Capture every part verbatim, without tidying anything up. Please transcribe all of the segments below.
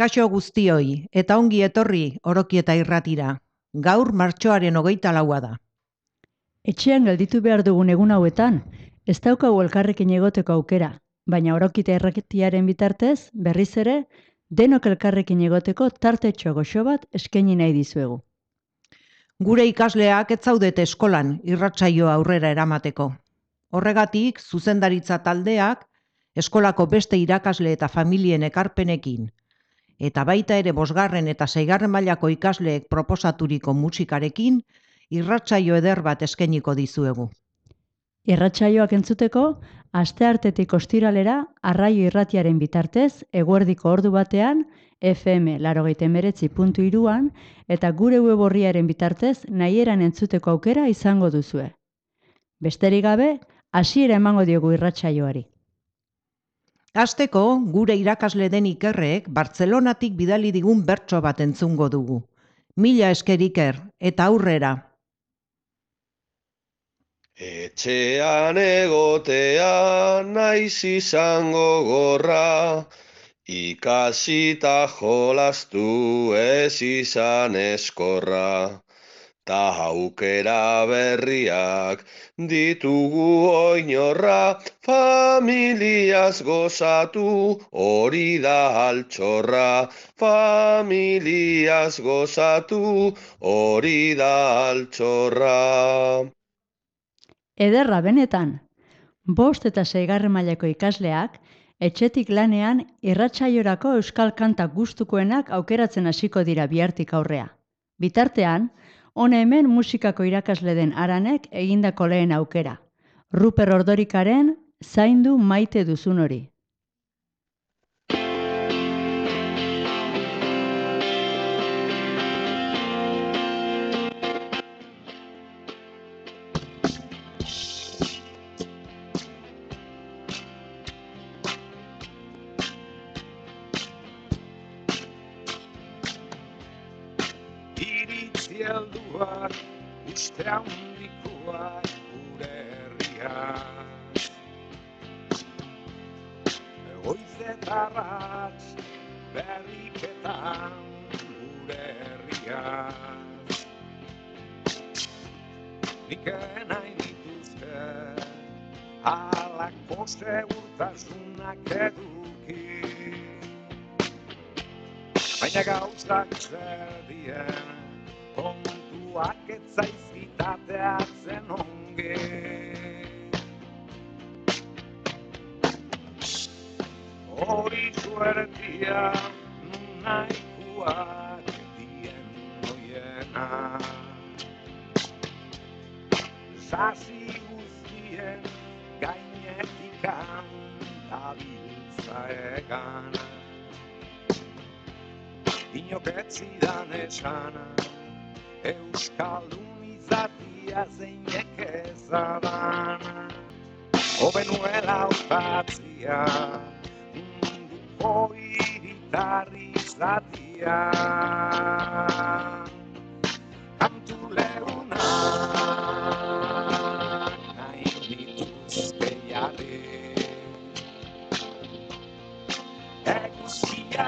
Kaixo guztioi, eta ongi etorri Orokieta irratira. Gaur martxoaren hogeita laua da. Etxean gelditu behar dugun egun hauetan, ez daukagu elkarrekin egoteko aukera, baina Orokieta irratiaren bitartez, berriz ere, denok elkarrekin egoteko tartetxo goxo bat eskaini nahi dizuegu. Gure ikasleak ez zaudete eskolan irratsaioa aurrera eramateko. Horregatik, zuzendaritza taldeak, eskolako beste irakasle eta familien ekarpenekin, eta baita ere bosgarren eta seigarren mailako ikasleek proposaturiko musikarekin, irratsaio eder bat eskainiko dizuegu. Irratsaioak entzuteko, asteartetik ostiralera Arraio irratiaren bitartez, eguerdiko ordu batean, F M laurogeita hemeretzi puntu hiruan eta gure web orriaren bitartez nahieran entzuteko aukera izango duzue. Besterik gabe, hasiera emango diogu irratsaioari. Hasteko, gure irakasle den Ikerrek Bartzelonatik bidali digun bertso bat entzungo dugu. Mila esker Iker, eta aurrera. Etxean egotean naiz izango gorra, ikasita jolastu ez izan eskorra. Ta aukera berriak ditugu oinorra, familiaz gozatu hori da altxorra. Familiaz gozatu hori da altxorra. Ederra benetan, bost eta seigarren mailako ikasleak, etxetik lanean irratsaiorako euskal kanta gustukoenak aukeratzen hasiko dira bihartik aurrea. Bitartean, hona hemen musikako irakasle den Aranek egindako lehen aukera. Ruper Ordorikaren Zaindu maite duzun hori. Helduak, uste handikoak gure herriak. Goizetarratz berriketan gure herriak. Nik nahi nituzke halako segurtasunak eduki. Baina gauzak zer dien, kontuak ez zaizkitateatzen onge. Hori suertia nahikoak dien noiena. Sasi guztien gainetikan dabiltza egan. Inok ez zidan esana, euskaldun izatia zeinek ezadan. Hobenuela aupatzia, munduko hiritarri izatia. Kantu lehunak nahi nituzke jarri. Eguzkia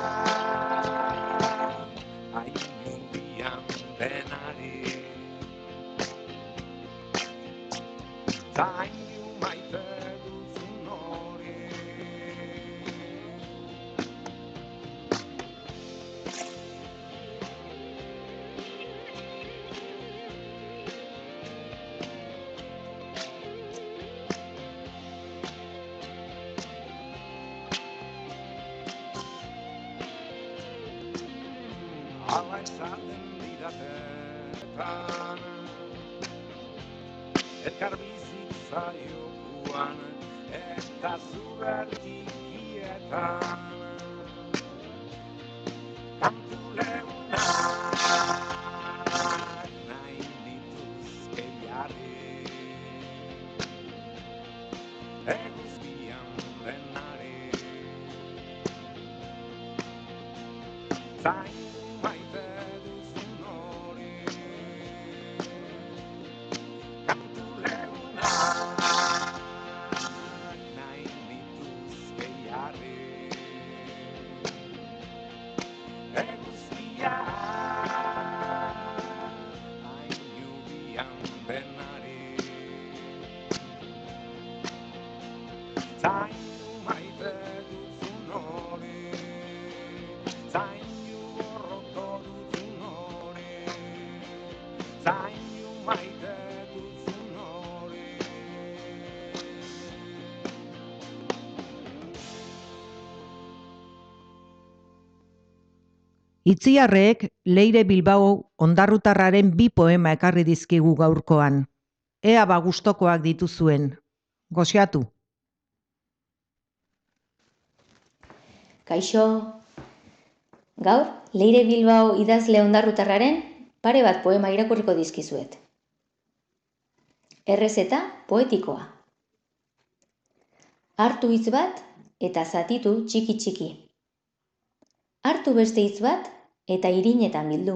denari. Zaindu maite duzun hori. Hala esaten didatetan, elkar bizitza jokuan, eta zubertikietan. Kantu lehunak nahi nituzke jarri. Eguzkian denari. Zaindu maite duzun hori. Kantu lehunak nahi nituzke jarri. Itziarrek Leire Bilbao ondarrutarraren bi poema ekarri dizkigu gaurkoan. Ea ba gustokoak dituzuen. Goxatu. Kaixo, gaur Leire Bilbao idazle ondarrutarraren pare bat poema irakurriko dizkizuet. Errezeta poetikoa. Hartu hitz bat eta zatitu txiki txiki. Hartu beste hitz bat eta irinetan bildu.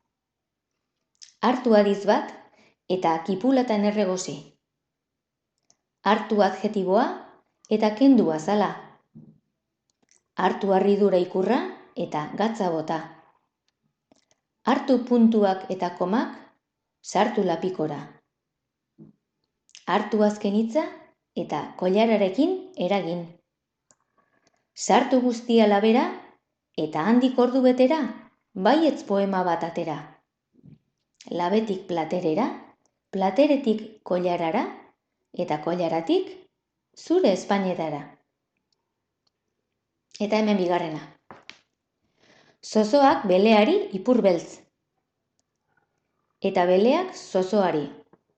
Hartu aditz bat eta kipulatan erregosi. Hartu adjetiboa eta kendu azala. Hartu harridura ikurra eta gatza bota. Hartu puntuak eta komak, sartu lapikora. Hartu azken hitza eta koilararekin eragin. Sartu guztia labera eta handik ordu betera, baietz poema bat atera. Labetik platerera, plateretik koilarara eta koilaratik zure espainetara. Eta hemen bigarrena. Zozoak beleari ipur beltz. Eta beleak zozoari.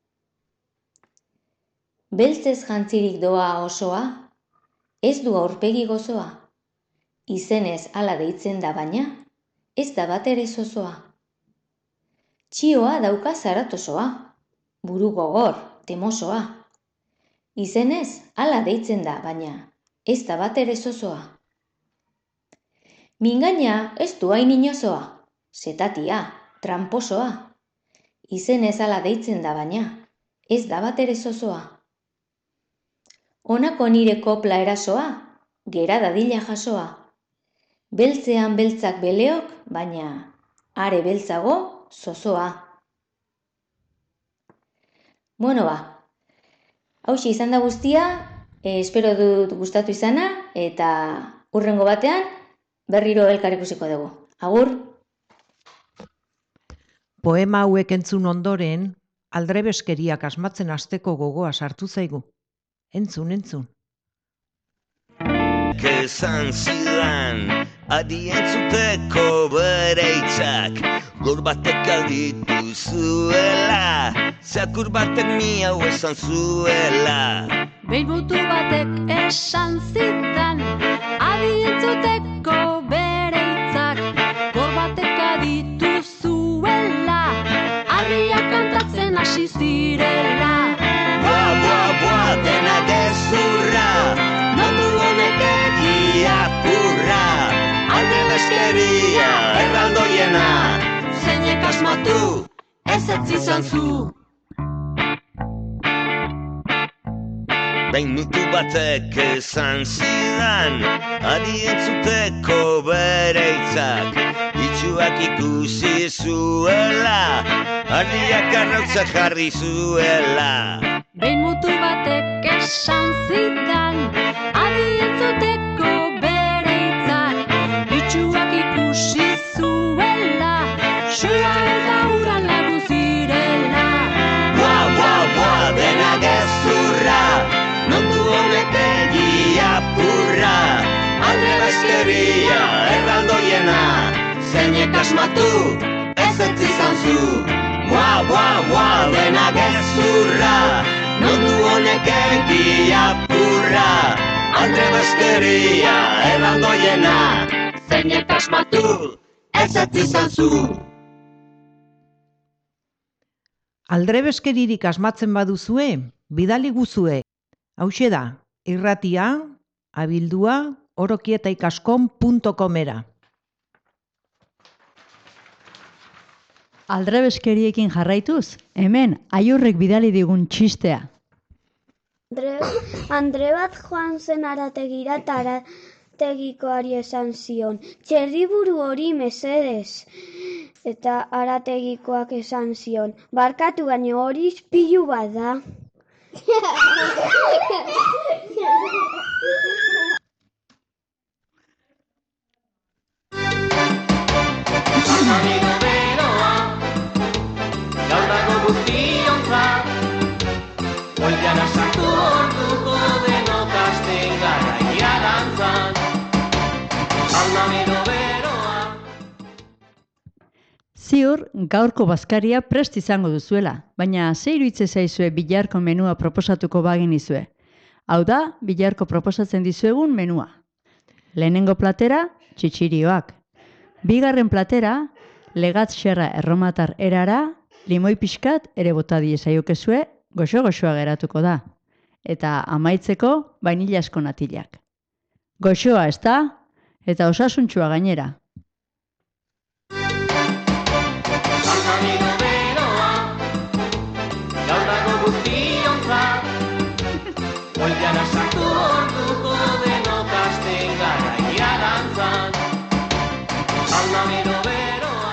Beltzez jantzirik doa osoa, ez du aurpegi gozoa. Izenez hala deitzen da baina, ez da bat ere zozoa. Txioa dauka zaratosoa, buru gogor, temosoa. Izenez hala deitzen da baina, ez da bat ere zozoa. Mingaina ez du hain inozoa, zetatia, tramposoa. Izenez hala deitzen da baina, ez da bat ere zozoa. Honako nire kopla erasoa, gera dadila jasoa. Beltzean beltzak beleok, baina are beltzago zozoa. Bueno ba, hauxe izan da guztia, eh, espero dut gustatu izana, eta hurrengo batean berriro elkar ikusiko dugu. Agur! Poema hauek entzun ondoren, aldrebeskeriak asmatzen hasteko gogoa sartu zaigu. Entzun, entzun. Esan zidan, adi entzuteko bere hitzak, gaur batek aditu zuela, zakur batek miau esan zuela. Behin mutu batek esan zidan, adi entzuteko bere hitzak, gaur batek aditu zuela, harriak kantatzen hasi zirela. Boa, boa, boa, dena gezurra, mundu honek egia purra, alde beskeria erraldoiena, zeinek asmatu, ez ez izan zu. Behin mutu batek esan zidan, adi entzuteko bere hitzak, itxuak ikusi zuela, harriak arrautzak jarri zuela. Behin mutu batek esan zidan, adi entzuteko bere hitzak, itxuak ikusi zuela, sua eta uran lagun zirela. Boa, boa, boa, dena gezurra, mundu honek egia purra, alde beskeria erraldoiena, zeinek asmatu, ez ez izan zu. Boa, boa, boa, dena gezurra, mundu honek egia purra, alde beskeria erraldoiena, zeinek asmatu, ez ez izan zu. Aldrebeskeririk asmatzen baduzue, bidali guzue. Hauxe da, irratia, abildua, orokietaikaskon punto comera. Aldrebeskeriekin jarraituz, hemen aiurrek bidali digun txistea. Andre, Andre bat joan zen arategira eta arategikoari esan zion, txerdiburu hori mesedez. Eta arategikoak esan zion, barkatu baino hori ispilu bat da. Armamino beroa, gaur dago guztiontzat, goian sartu orduko denok hasten gara ia dantzan. Armamino beroa. Ziur, gaurko bazkaria prest izango duzuela, baina ze iruditzen zaizue bilarko menua proposatuko bagenizue. Hau da, bilarko proposatzen dizuegun menua. Lehenengo platera, txitxirioak. Bigarren platera, legatz xerra erromatar erara, limoi pixkat ere bota diezaiokezue, goxo-goxoa geratuko da. Eta amaitzeko, vainilasko natilak. Goxoa, ez da? Eta osasuntxua gainera. Salgamino beroa, gaur dago guztiontzat, Goilara sartu orduko denok hasten gara ia dantzan. Salgamino beroa.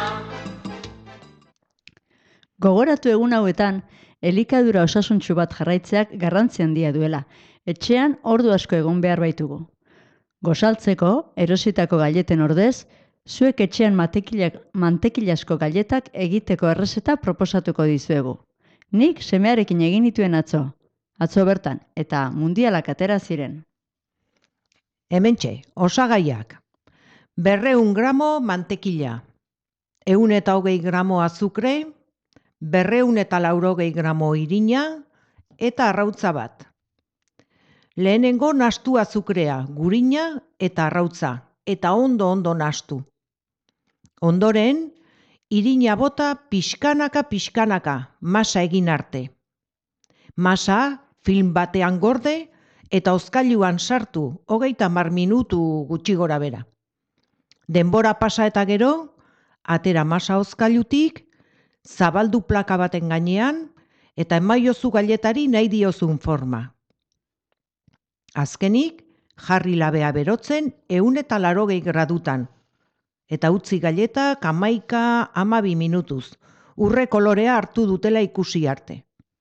Gogoratu egun hauetan, elikadura osasuntsu bat jarraitzeak garrantzi handia duela. Etxean ordu asko egon behar baitugu. Gozaltzeko, erositako galleten ordez, zuek etxean mantekilasko galletak egiteko errezeta proposatuko dizuegu. Nik semearekin egin nituen atzo. Atzo bertan, eta mundialak atera ziren. Hementxe, osagaiak. Berreun gramo mantekila, ehun eta hogei gramo azukre, berreun eta laurogei gramo irina eta arrautza bat. Lehenengo nastu azukrea, gurina eta arrautza, eta ondo-ondo nastu. Ondoren, irina bota pixkanaka-pixkanaka, masa egin arte. Masa film batean gorde eta hozkailuan sartu, hogeita hamar minutu gutxi gora bera. Denbora pasa eta gero, atera masa hozkailutik, zabaldu plaka baten gainean, eta emaiozu galletari nahi diozun forma. Azkenik, jarri labea berotzen ehun eta laurogei gradutan, eta utzi galletak hamaika hamabi minutuz, urre kolorea hartu dutela ikusi arte.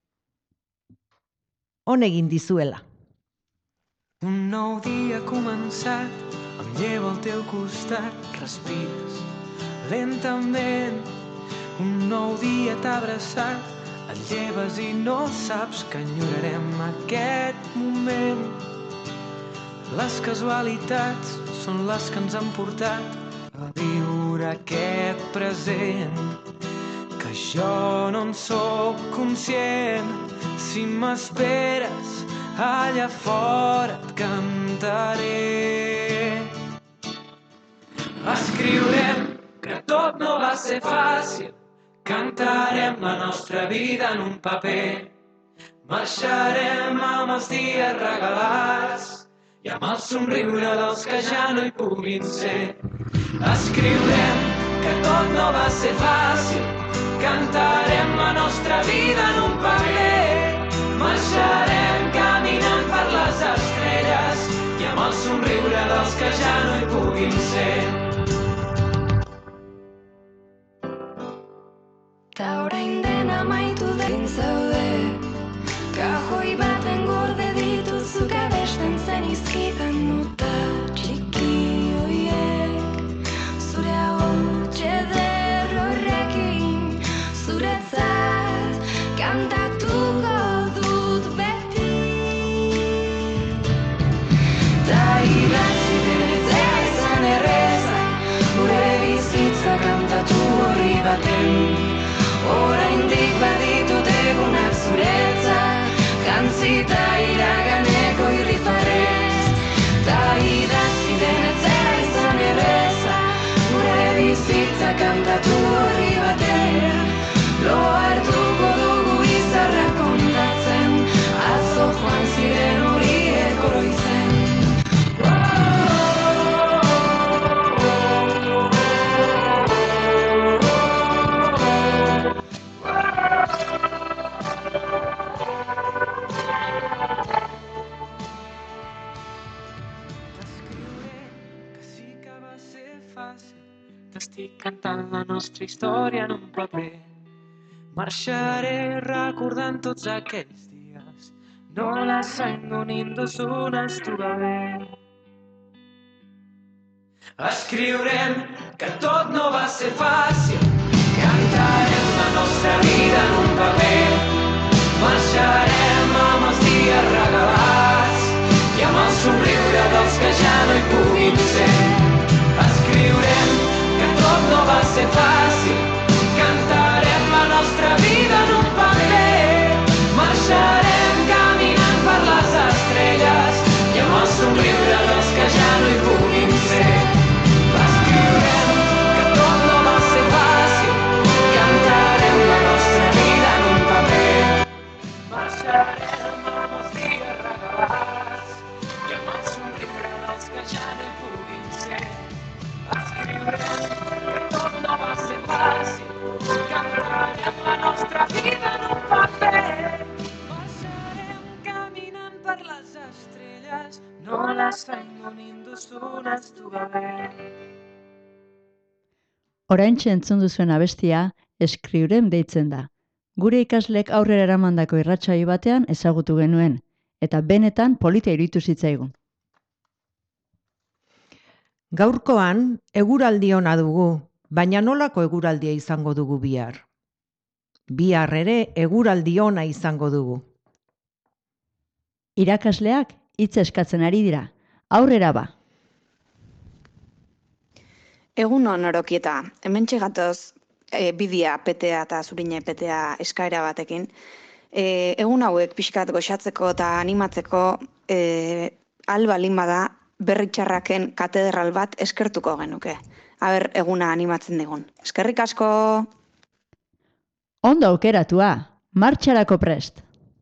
On egin dizuela. Un nou dia ha començat, em llevo al teu costat, respires lentament. Un nou dia t'ha abraçat, et lleves i no saps que enyorarem aquest moment. Les casualitats són les que ens han portat a viure aquest present, que jo no en sóc conscient. Si m'esperes allà fora et cantaré. Escriurem que tot no va ser fàcil, cantarem la nostra vida en un paper, marxarem amb els dies regalats i amb el somriure dels que ja no hi puguin ser. Escriurem que tot no va ser fàcil, cantarem la nostra vida en un paper, marxarem caminant per les estrelles i amb el somriure dels que ja no hi puguin ser. Ta orain dena amaitu den zaude, kajoi baten gorde dituzu kabesten zen izkidan nota txiki hoiek. Zure ahots eder horrekin, zuretzat kantatuko dut beti. Ta idatzi denetzea izan erreza, gure bizitza kantatu horri baten. Oraindik baditut egunak zuretzat, jantzita iraganeko irrifarez. Ta idatzi denetzea izan erreza, gure bizitza kantatu horri batean. Lo hartuko dugu izarra kontatzen, atzo joan ziren horiek oroitzen. T'estic cantant la nostra història en un paper. Marxaré recordant tots aquells dies, nola zaindu ninduzunaz tu gabe. Escriurem que tot no va ser fàcil, cantarem la nostra vida en un paper, marxarem amb els dies regalats i amb el somriure dels que ja no hi puguin ser. Escriurem que tot no va ser fàcil, ahaztu gabe. Oraintxe entzun duzuen abestia Escriurem deitzen da. Gure ikaslek aurrera eramandako irratsaio batean ezagutu genuen, eta benetan polita iruditu zitzaigun. Gaurkoan eguraldi ona dugu, baina nolako eguraldia izango dugu bihar? Bihar ere eguraldi ona izango dugu. Irakasleak hitz eskatzen ari dira. Aurrera ba. Egun on orokieta, hementxe gatoz e, bidia petea eta zurine petea eskaera batekin. E, egun hauek pixkat goxatzeko eta animatzeko e, alba bada berritxarraken katedral bat eskertuko genuke. Aber, eguna animatzen digun. Eskerrik asko! Ondo aukeratua, martxarako prest.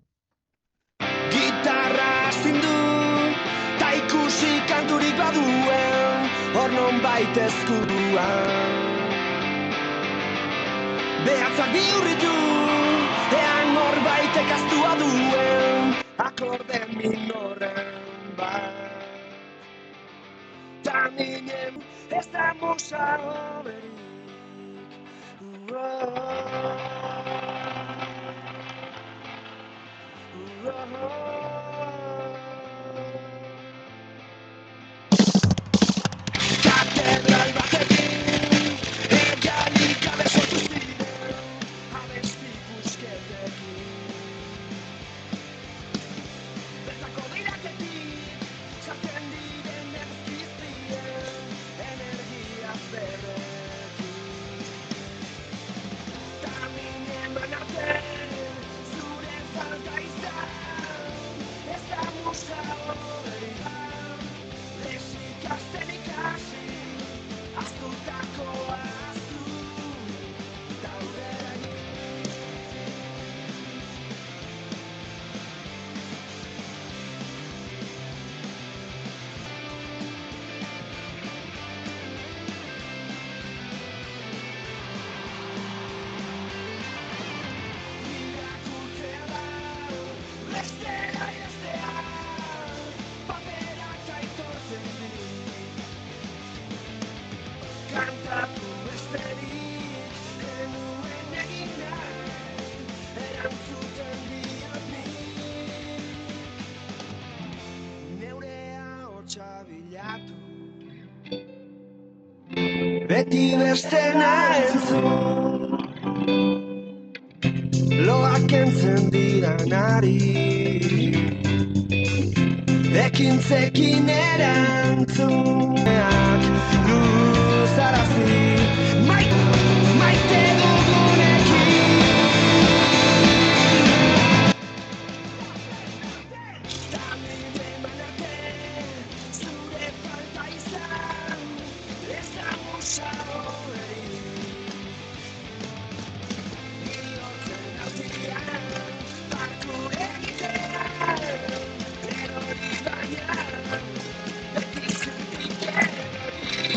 Gitarra astindu, ta ikusi kanturik baduen, hor non baita eskuduan. Behatzak bihurritu, ean norbaitek astua duen, akorde minoren bat. Taminen ez da musa hoberik. Katedral batekin, eganik gabe sortu ziren, abesti busketekin. Bertako biraketik, sartzen diren eguzkiztien, energia zerrekin. Taminen manarten, zure falta izan, ez da musa hoberik. Lesik azten ikasi, aztutako aztu, daudera egin. Irakurtzea da, bestera idaztea, paperak aitortzen dit. Kantatu besterik, enuen egin nahi, erantzuten diot nik. Neure ahotsa bilatu, beti bestena entzun, loak entzen diranari, ekintzekin erantzunak luzarazi, maite, maite dugunekin. Taminen manarte, zure falta izan, ez da musa hoberik. Bihurtzen hauzian, parkur egitean, erori baina, beti zutik erori.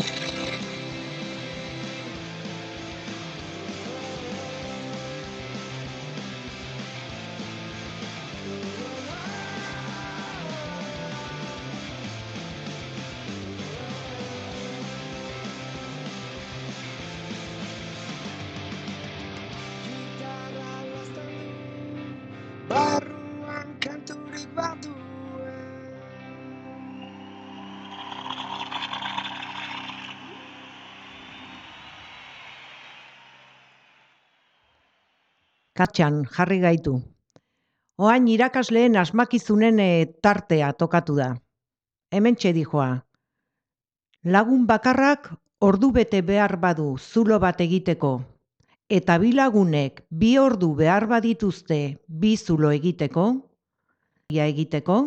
Gitarra laztan du, barruan kanturik baduen. Katxan jarri gaitu. Oain irakasleen asmakizunen eh, tartea tokatu da. Hementxe dijoa. Lagun bakarrak ordu bete behar badu zulo bat egiteko, eta bi lagunek bi ordu behar badituzte bi zulo egiteko, ia egiteko,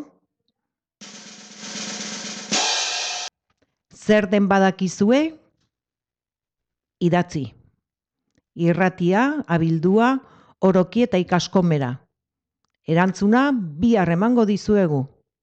zer den badakizue? Idatzi. Irratia, abildua, oroki eta ikaskomera. Erantzuna bihar emango dizuegu.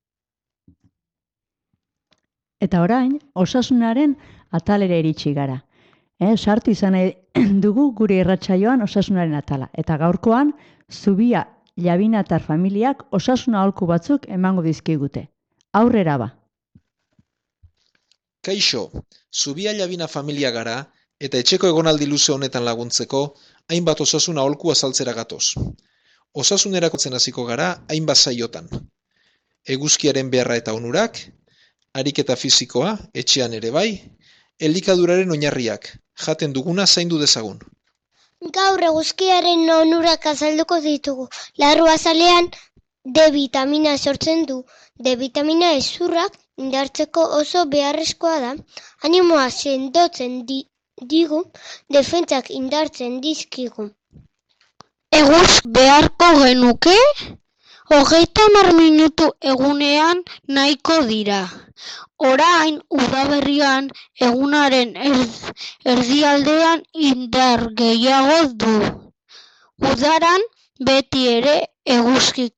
Eta orain, osasunaren atalera iritsi gara. Eh, sartu izan dugu gure irratsaioan osasunaren atala. Eta gaurkoan, Zubia Labinatar familiak osasun aholku batzuk emango dizkigute. Aurrera ba. Kaixo, Zubia Labina familia gara, eta etxeko egonaldi luze honetan laguntzeko, hainbat osasun aholku azaltzera gatoz. Osasunerako hasiko gara hainbat saiotan. Eguzkiaren beharra eta onurak, ariketa fisikoa, etxean ere bai, elikaduraren oinarriak, jaten duguna zaindu dezagun. Gaur eguzkiaren onurak azalduko ditugu. Larru azalean D vitamina sortzen du. D vitamina hezurrak indartzeko oso beharrezkoa da. Animoa sendotzen di, digu, defentsak indartzen dizkigu. Eguz beharko genuke? Hogeita hamar minutu egunean nahiko dira. Orain udaberrian egunaren erd, erdialdean indar gehiago du. Udaran beti ere eguzki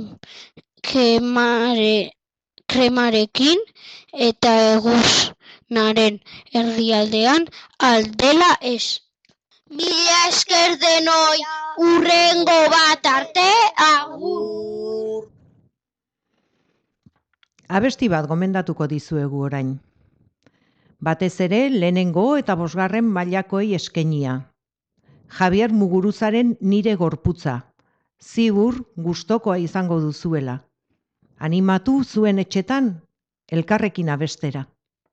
kremare, kremarekin eta eguznaren erdialdean aldela ez. Mila esker denoi, urrengo bat arte, agur! Abesti bat gomendatuko dizuegu orain. Batez ere lehenengo eta bosgarren mailakoei eskenia. Javier Muguruzaren Nire gorputza. Ziur gustokoa izango duzuela. Animatu zuen etxetan elkarrekin abestera.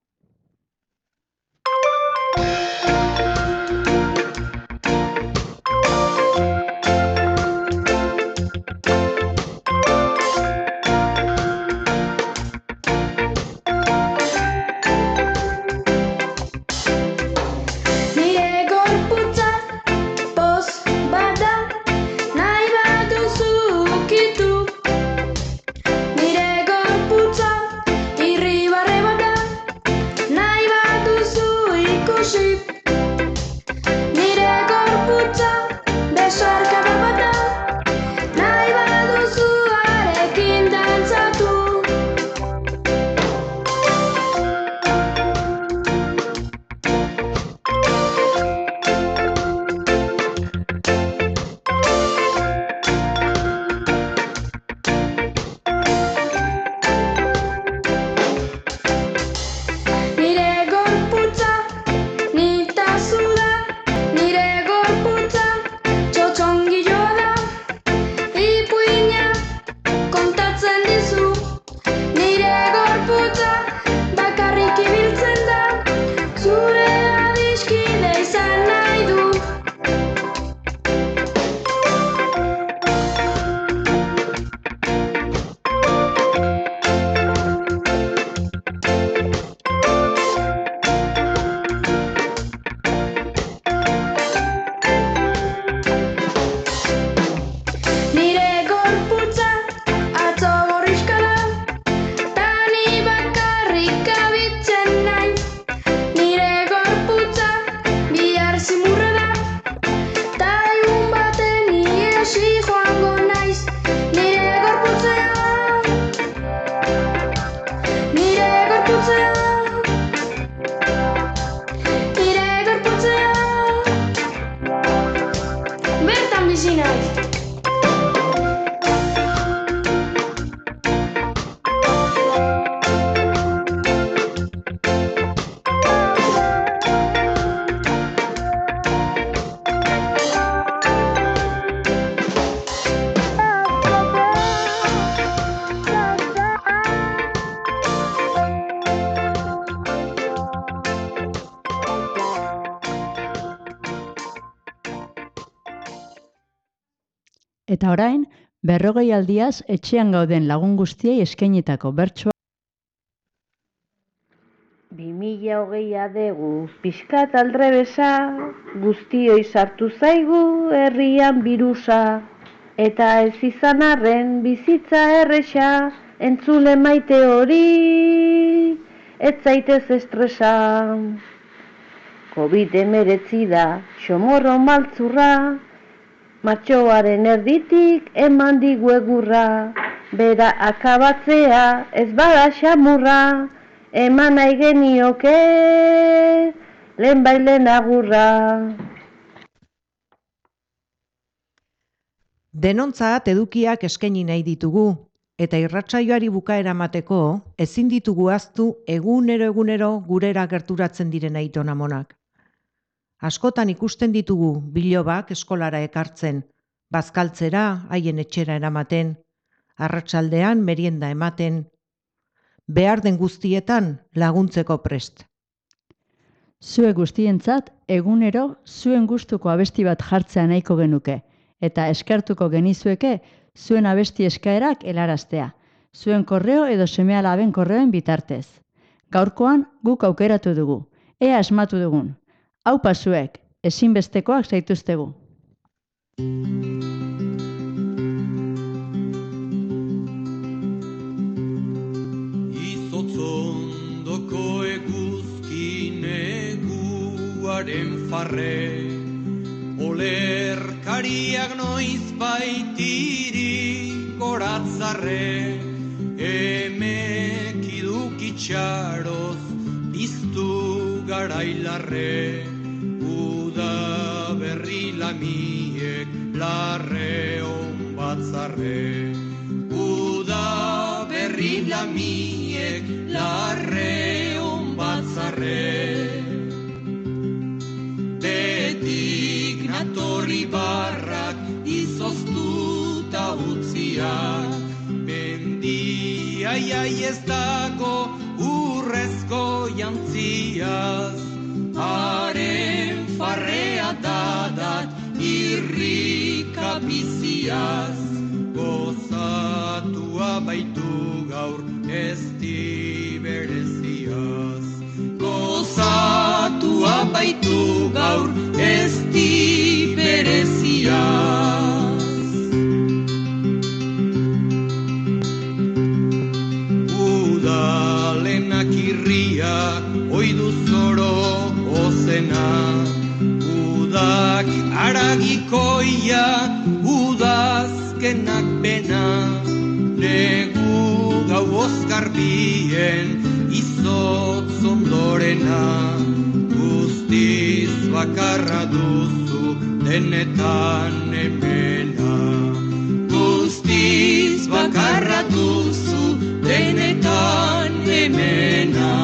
Eta orain, berrogei aldiaz etxean gauden lagun guztiei eskainitako bertsoa. Bi mila hogeia dugu, pixkat aldrebesa, guztioi sartu zaigu herrian birusa, eta ez izan arren bizitza erresa, entzule maite hori, ez zaitez estresa. Covid hemeretzi da, xomorro maltzurra, matxoaren erditik eman digu egurra, bera akabatzea ez bada xamurra, eman nahi genioke lehenbailen agurra. Denontzat edukiak eskaini nahi ditugu, Eta irratsaioari bukaera emateko, ezin ditugu ahaztu egunero egunero gurera gerturatzen diren aiton amonak. Askotan ikusten ditugu bilobak eskolara ekartzen, bazkaltzera, haien etxera eramaten, arratsaldean merienda ematen, behar den guztietan laguntzeko prest. Zue guztientzat egunero zuen gustuko abesti bat jartzea nahiko genuke, eta eskertuko genizueke zuen abesti eskaerak helaraztea, zuen korreo edo seme-alaben korreoen bitartez. Gaurkoan guk aukeratu dugu, ea asmatu dugun. Aupa zuek, ezinbestekoak zaituztegu. Izotzondoko eguzki neguaren farre, olerkariak noiz baitiri goratzarre, emek idukitxaroz piztu garailarre, uda berri lamiek larre on batzarre, uda berri lamiek larre on batzarre. Betik natorri barrak izoztuta utziak, mendia jai ez dago urrezko jantziaz, haren farrea dadat irrika biziaz, gozatua baitu gaur ez di bereziaz, gozatua baitu gaur ez di bereziaz. Udalenak irriak oidu zoro ozena, udak aragikoia, udazkenak bena, negu gau ozkarbien izotz ondorena, guztiz bakarra duzu denetan emena, guztiz bakarra duzu denetan emena.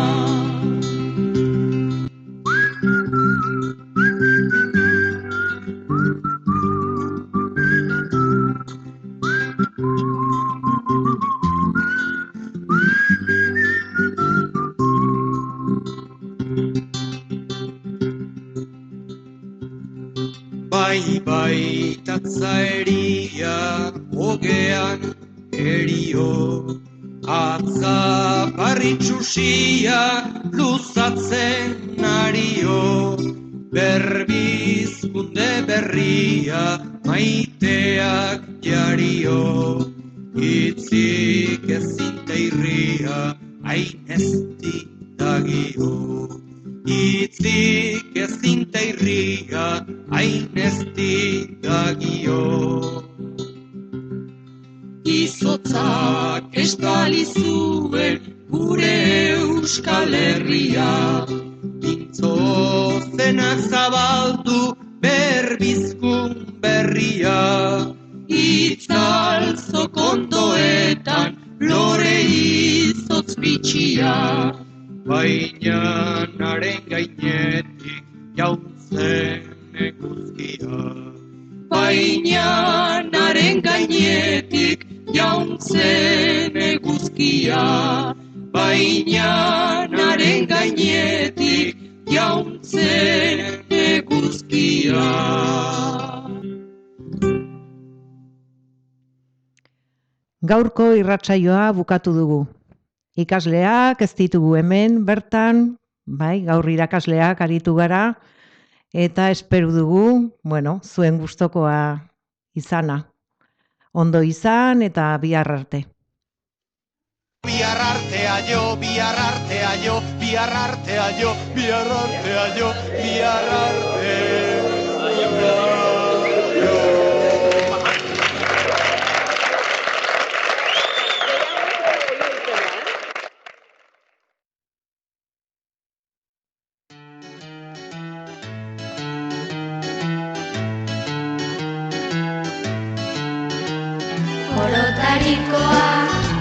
Bai, bai, tatzaeria, ogean erio, atza parritxusia luzatzen ario, berbizkunde berria maiteak jario, itzik ezinte irria hain ez ditagio, itzik ezinte irria hain ez ditagio. Izotzak estali zuen gure Euskal Herria, pintzo zenak zabaldu berbizkun berria, itzalzo kontoetan lore izotz bitxia, baina naren gainetik jauntzen eguzkia, baina naren gainetik jauntzen eguzkia, baina naren gainetik jauntzen eguzkia. Gaurko irratsaioa bukatu dugu. Ikasleak ez ditugu hemen bertan, bai, gaur irakasleak aritu gara, eta espero dugu, bueno, zuen gustokoa izana. Ondo izan eta bihar arte. Bihar artea jo, bihar artea jo, bihar artea jo, bihar artea jo, bihar artea jo. Orotarikoa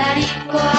Bihariko